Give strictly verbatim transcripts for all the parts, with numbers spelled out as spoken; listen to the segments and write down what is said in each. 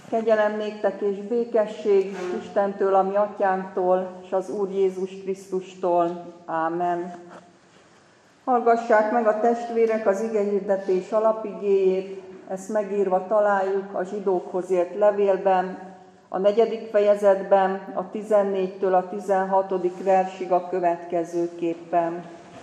Kegyelem néktek és békesség Istentől, a mi atyánktól, és az Úr Jézus Krisztustól. Ámen. Hallgassák meg a testvérek az igehirdetés alapigéjét, ezt megírva találjuk a zsidókhoz írt levélben, a negyedik fejezetben, a tizennégytől a tizenhatodik versig a következőképpen.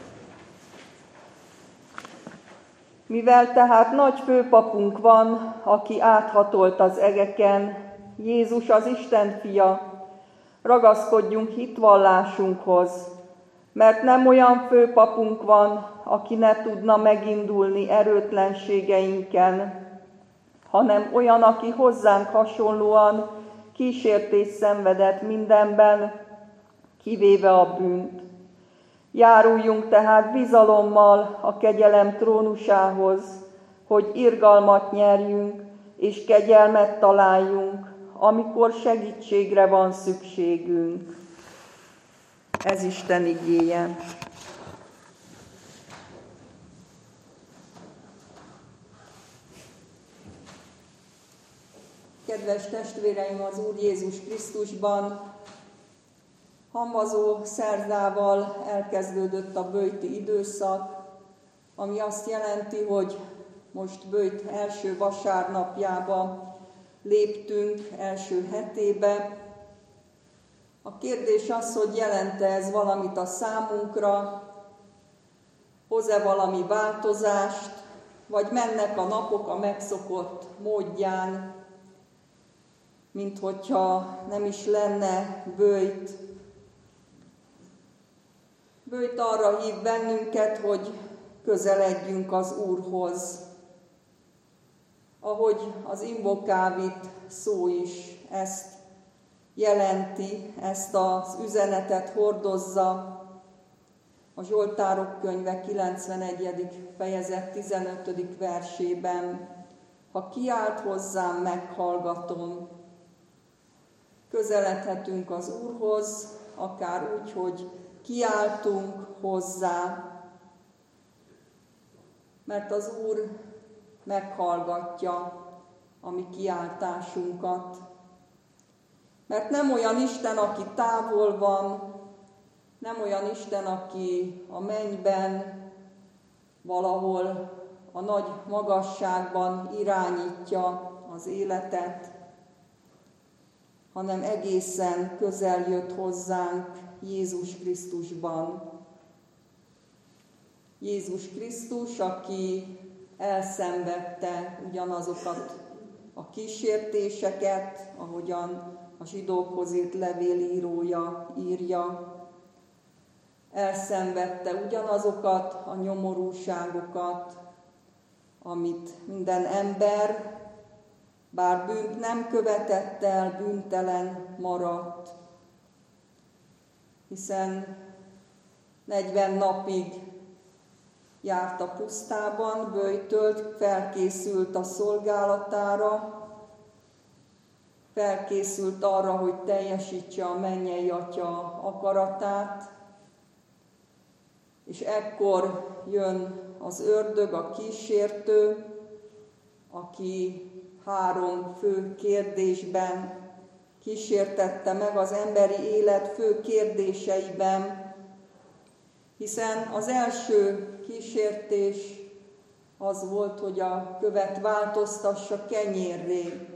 Mivel tehát nagy főpapunk van, aki áthatolt az egeken, Jézus az Isten fia, ragaszkodjunk hitvallásunkhoz, mert nem olyan főpapunk van, aki ne tudna megindulni erőtlenségeinken, hanem olyan, aki hozzánk hasonlóan kísértést szenvedett mindenben, kivéve a bűnt. Járuljunk tehát bizalommal a kegyelem trónusához, hogy irgalmat nyerjünk és kegyelmet találjunk, amikor segítségre van szükségünk. Ez Isten igéje. Kedves testvéreim az Úr Jézus Krisztusban, hamvazó szerdával elkezdődött a böjti időszak, ami azt jelenti, hogy most böjt első vasárnapjába léptünk, első hetébe. A kérdés az, hogy jelent-e ez valamit a számunkra, hoz-e valami változást, vagy mennek a napok a megszokott módján, mint hogyha nem is lenne böjt. Böjt arra hív bennünket, hogy közeledjünk az Úrhoz. Ahogy az invokávit szó is ezt jelenti, ezt az üzenetet hordozza, a Zsoltárok könyve kilencvenegyedik fejezet tizenötödik versében. Ha kiált hozzám, meghallgatom. Közeledhetünk az Úrhoz, akár úgy, hogy kiáltunk hozzá, mert az Úr meghallgatja a mi kiáltásunkat. Mert nem olyan Isten, aki távol van, nem olyan Isten, aki a mennyben, valahol a nagy magasságban irányítja az életet, hanem egészen közel jött hozzánk Jézus Krisztusban. Jézus Krisztus, aki elszenvedte ugyanazokat a kísértéseket, ahogyan a zsidókhoz írt levélírója írja. Elszenvedte ugyanazokat a nyomorúságokat, amit minden ember, bár bűnt nem követett el, bűntelen maradt. Hiszen negyven napig járt a pusztában, böjtölt, felkészült a szolgálatára, felkészült arra, hogy teljesítse a mennyei Atya akaratát, és ekkor jön az ördög, a kísértő, aki három fő kérdésben kísértette meg az emberi élet fő kérdéseiben, hiszen az első kísértés az volt, hogy a követ változtassa kenyérré,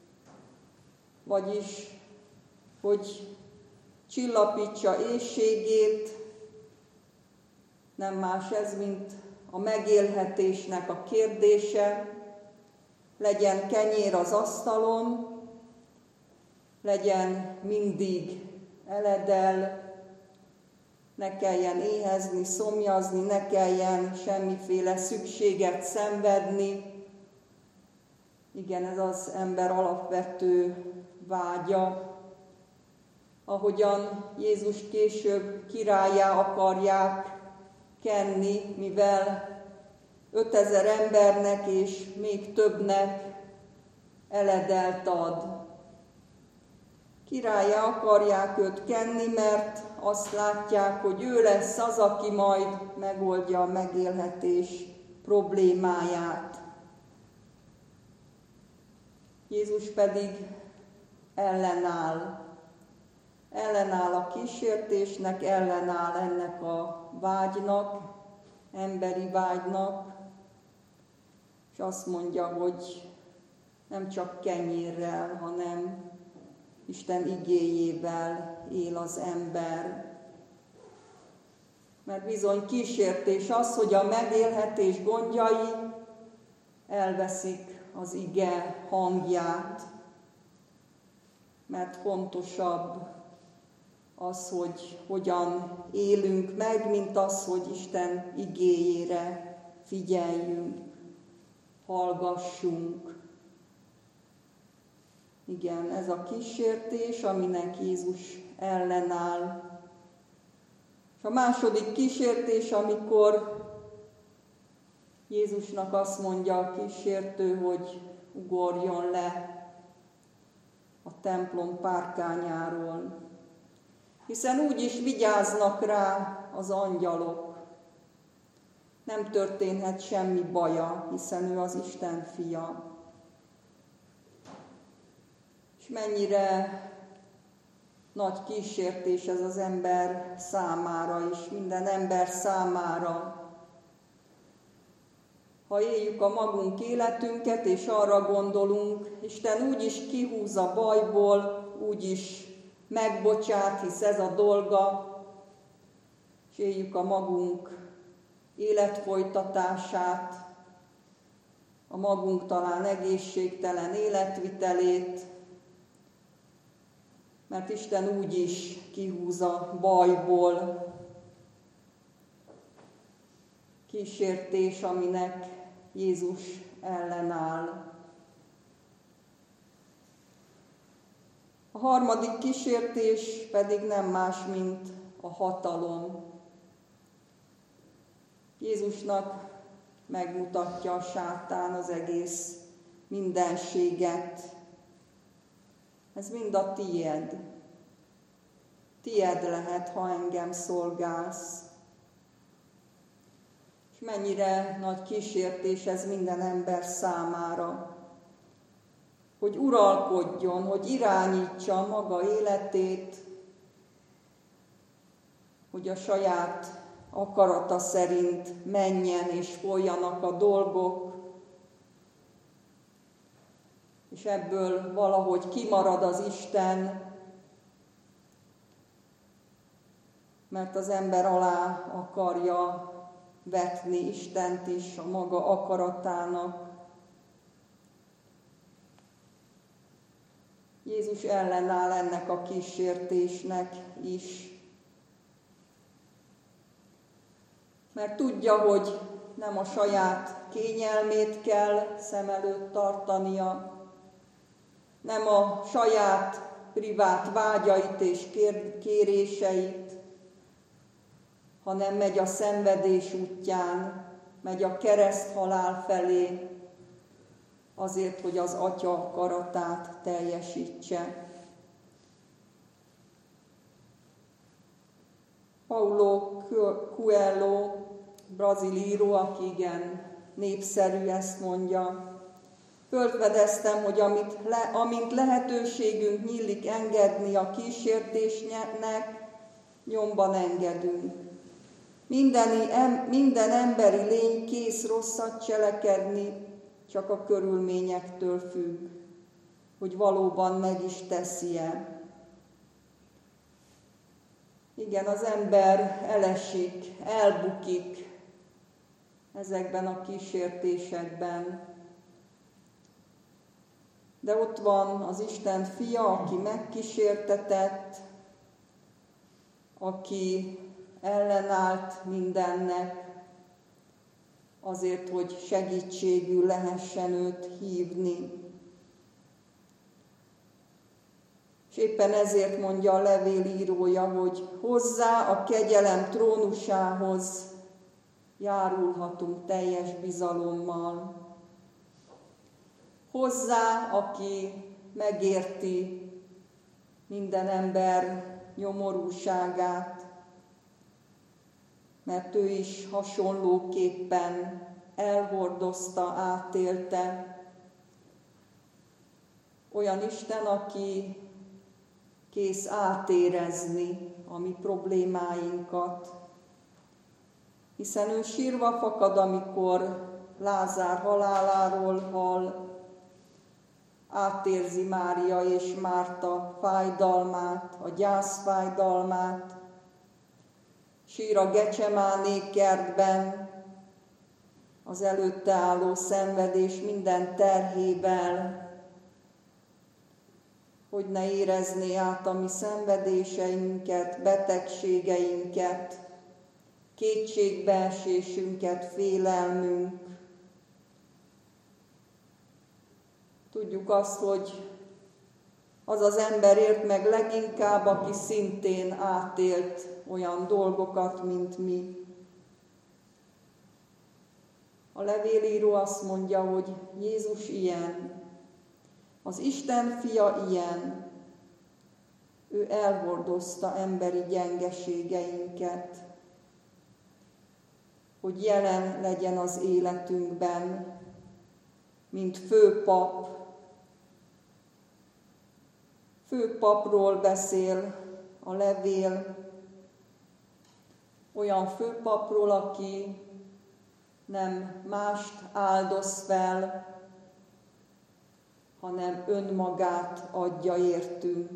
vagyis, hogy csillapítsa éhségét, nem más ez, mint a megélhetésnek a kérdése, legyen kenyér az asztalon, legyen mindig eledel, ne kelljen éhezni, szomjazni, ne kelljen semmiféle szükséget szenvedni. Igen, ez az ember alapvető vágya. Ahogyan Jézus később királlyá akarják kenni, mivel ötezer embernek és még többnek eledelt ad. Királlyá akarják őt kenni, mert azt látják, hogy ő lesz az, aki majd megoldja a megélhetés problémáját. Jézus pedig ellenáll. Ellenáll a kísértésnek, ellenáll ennek a vágynak, emberi vágynak, és azt mondja, hogy nem csak kenyérrel, hanem Isten igéjével él az ember. Mert bizony kísértés az, hogy a megélhetés gondjai elveszik az ige hangját, mert fontosabb az, hogy hogyan élünk meg, mint az, hogy Isten igéjére figyeljünk, hallgassunk. Igen, ez a kísértés, aminek Jézus ellenáll. És a második kísértés, amikor Jézusnak azt mondja a kísértő, hogy ugorjon le a templom párkányáról. Hiszen úgy is vigyáznak rá az angyalok. Nem történhet semmi baja, hiszen ő az Isten fia. És mennyire nagy kísértés ez az ember számára is, minden ember számára. Ha éljük a magunk életünket, és arra gondolunk, Isten úgy is kihúz a bajból, úgy is megbocsát, hisz ez a dolga, és éljük a magunk életfolytatását, a magunk talán egészségtelen életvitelét, mert Isten úgy is kihúz a bajból. Kísértés, aminek Jézus ellenáll. A harmadik kísértés pedig nem más, mint a hatalom. Jézusnak megmutatja a sátán az egész mindenséget. Ez mind a tied. Tied lehet, ha engem szolgálsz. És mennyire nagy kísértés ez minden ember számára, hogy uralkodjon, hogy irányítsa a maga életét, hogy a saját akarata szerint menjen és folyjanak a dolgok, és ebből valahogy kimarad az Isten, mert az ember alá akarja vetni Istent is a maga akaratának. Jézus ellenáll ennek a kísértésnek is, mert tudja, hogy nem a saját kényelmét kell szem előtt tartania, nem a saját privát vágyait és kéréseit, hanem megy a szenvedés útján, megy a kereszthalál felé, azért, hogy az Atya akaratát teljesítse. Paulo Coelho, brazil író, aki igen népszerű, ezt mondja: fölfedeztem, hogy amit le, amint lehetőségünk nyílik engedni a kísértésnek, nyomban engedünk. Mindeni, em, minden emberi lény kész rosszat cselekedni, csak a körülményektől függ, hogy valóban meg is teszi-e. Igen, az ember elesik, elbukik ezekben a kísértésekben. De ott van az Isten fia, aki megkísértetett, aki ellenállt mindennek, azért, hogy segítségül lehessen őt hívni. És éppen ezért mondja a levél írója, hogy hozzá a kegyelem trónusához járulhatunk teljes bizalommal. Hozzá, aki megérti minden ember nyomorúságát, mert ő is hasonlóképpen elhordozta, átélte, olyan Isten, aki kész átérezni a mi problémáinkat, hiszen ő sírva fakad, amikor Lázár haláláról hall, átérzi Mária és Márta fájdalmát, a gyász fájdalmát, sír a Gecsemáné kertben, az előtte álló szenvedés minden terhével, hogy ne érezné át a mi szenvedéseinket, betegségeinket, kétségbeesésünket, félelmünk. Tudjuk azt, hogy az az ember élt meg leginkább, aki szintén átélt olyan dolgokat, mint mi. A levélíró azt mondja, hogy Jézus ilyen, az Isten fia ilyen, ő elhordozta emberi gyengeségeinket, hogy jelen legyen az életünkben, mint főpap. Főpapról beszél a levél, olyan főpapról, aki nem mást áldoz fel, hanem önmagát adja értünk.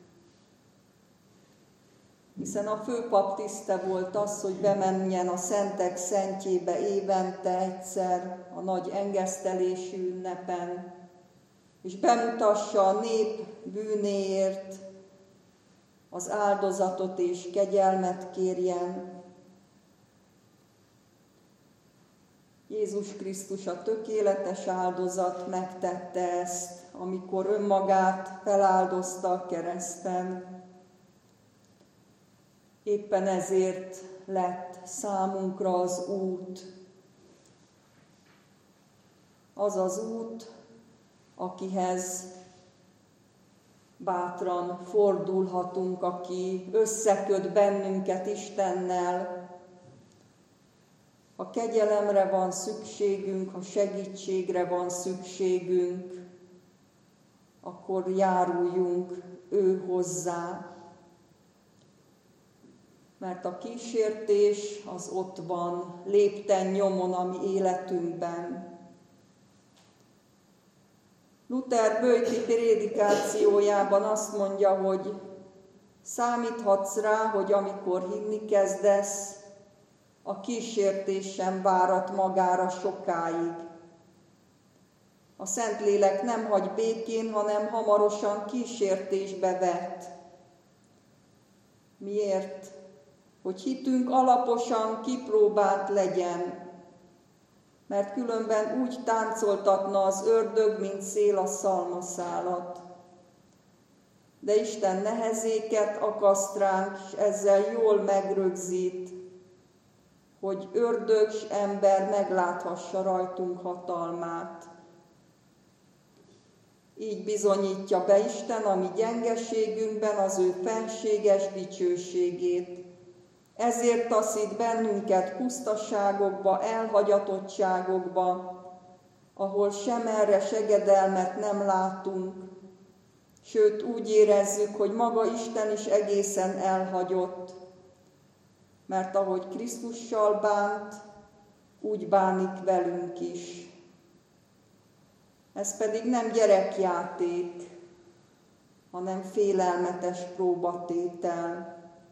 Hiszen a főpap tiszte volt az, hogy bemenjen a szentek szentjébe évente egyszer a nagy engesztelésű ünnepen, és bemutassa a nép bűnéért az áldozatot és kegyelmet kérjen. Jézus Krisztus, a tökéletes áldozat megtette ezt, amikor önmagát feláldozta a kereszten. Éppen ezért lett számunkra az út. Az az út, akihez bátran fordulhatunk, aki összeköt bennünket Istennel. Ha kegyelemre van szükségünk, ha segítségre van szükségünk, akkor járuljunk ő hozzá. Mert a kísértés az ott van, lépten nyomon a mi életünkben. Luther böjti prédikációjában azt mondja, hogy számíthatsz rá, hogy amikor hinni kezdesz, a kísértés sem várat magára sokáig. A Szentlélek nem hagy békén, hanem hamarosan kísértésbe vet. Miért? Hogy hitünk alaposan kipróbált legyen, mert különben úgy táncoltatna az ördög, mint szél a szalmaszálat. De Isten nehezéket akaszt ránk, és ezzel jól megrögzít, hogy ördög s ember megláthassa rajtunk hatalmát. Így bizonyítja be Isten a mi gyengeségünkben az ő fenséges dicsőségét. Ezért taszít bennünket pusztaságokba, elhagyatottságokba, ahol sem erre segedelmet nem látunk, sőt úgy érezzük, hogy maga Isten is egészen elhagyott, mert ahogy Krisztussal bánt, úgy bánik velünk is. Ez pedig nem gyerekjáték, hanem félelmetes próbatétel.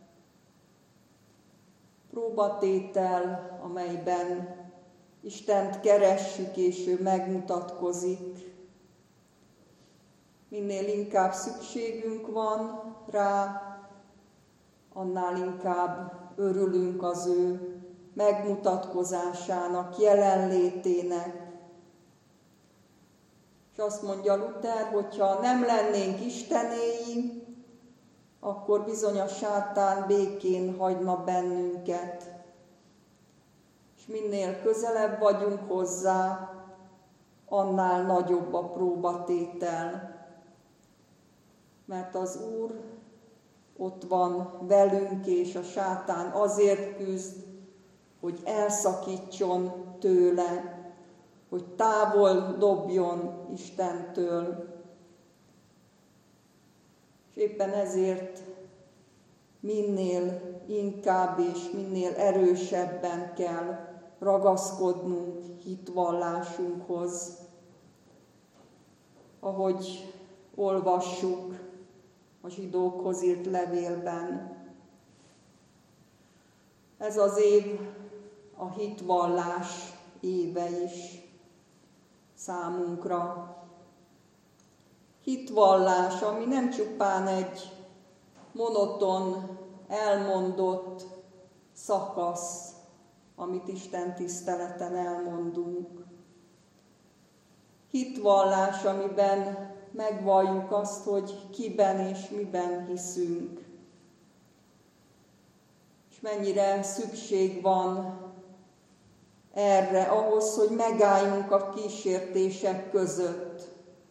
Próbatétel, amelyben Istent keressük, és ő megmutatkozik. Minél inkább szükségünk van rá, annál inkább örülünk az ő megmutatkozásának, jelenlétének. És azt mondja Luther, hogyha nem lennénk Istenéi, akkor bizony a sátán békén hagyna bennünket. És minél közelebb vagyunk hozzá, annál nagyobb a próbatétel. Mert az Úr ott van velünk, és a sátán azért küzd, hogy elszakítson tőle, hogy távol dobjon Istentől. És éppen ezért minél inkább és minél erősebben kell ragaszkodnunk hitvallásunkhoz, ahogy olvassuk a zsidókhoz írt levélben. Ez az év a hitvallás éve is számunkra. Hitvallás, ami nem csupán egy monoton, elmondott szakasz, amit Isten tiszteleten elmondunk. Hitvallás, amiben megvalljuk azt, hogy kiben és miben hiszünk, és mennyire szükség van erre, ahhoz, hogy megálljunk a kísértések között,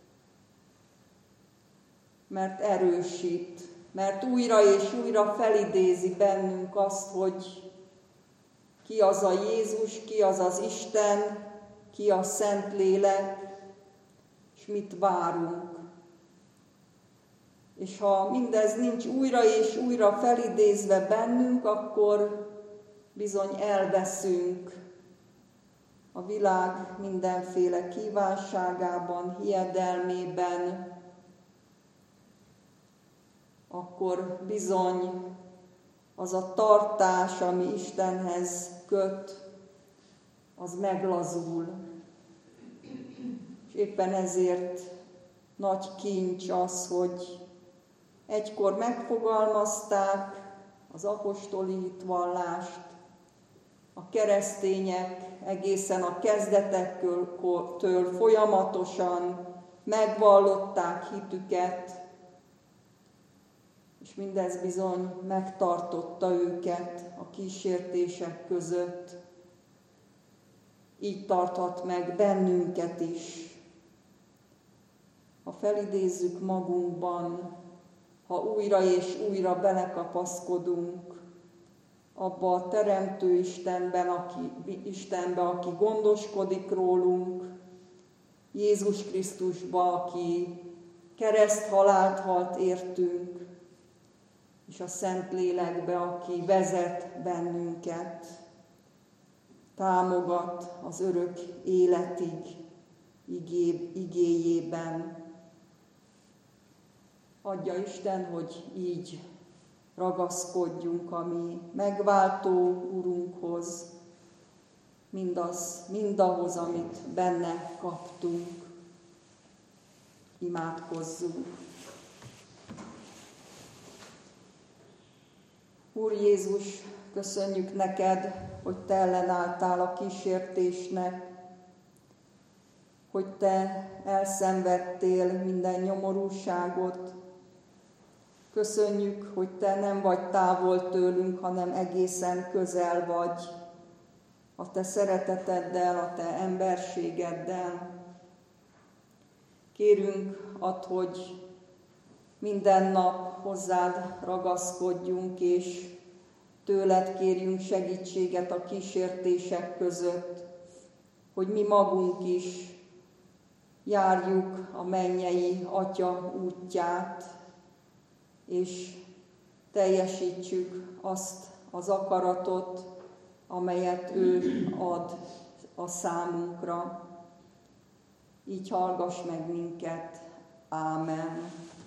mert erősít, mert újra és újra felidézi bennünk azt, hogy ki az a Jézus, ki az az Isten, ki a Szentlélek, és mit várunk. És ha mindez nincs újra és újra felidézve bennünk, akkor bizony elveszünk a világ mindenféle kívánságában, hiedelmében, akkor bizony az a tartás, ami Istenhez köt, az meglazul. És éppen ezért nagy kincs az, hogy egykor megfogalmazták az apostoli hitvallást, a keresztények egészen a kezdetektől folyamatosan megvallották hitüket, és mindez bizony megtartotta őket a kísértések között. Így tarthat meg bennünket is. Ha felidézzük magunkban, ha újra és újra belekapaszkodunk abba a Teremtő Istenben, aki, Istenbe, aki gondoskodik rólunk, Jézus Krisztusba, aki kereszthalált halt értünk, és a Szentlélekbe, aki vezet bennünket, támogat az örök életig igé, igéjében. Adja Isten, hogy így ragaszkodjunk a mi megváltó Urunkhoz, mindaz, mindahhoz, amit benne kaptunk. Imádkozzunk. Úr Jézus, köszönjük neked, hogy te ellenálltál a kísértésnek, hogy te elszenvedtél minden nyomorúságot. Köszönjük, hogy te nem vagy távol tőlünk, hanem egészen közel vagy a te szereteteddel, a te emberségeddel. Kérünk add, hogy minden nap hozzád ragaszkodjunk, és tőled kérjünk segítséget a kísértések között, hogy mi magunk is járjuk a mennyei Atya útját, és teljesítsük azt az akaratot, amelyet ő ad a számunkra. Így hallgass meg minket. Ámen.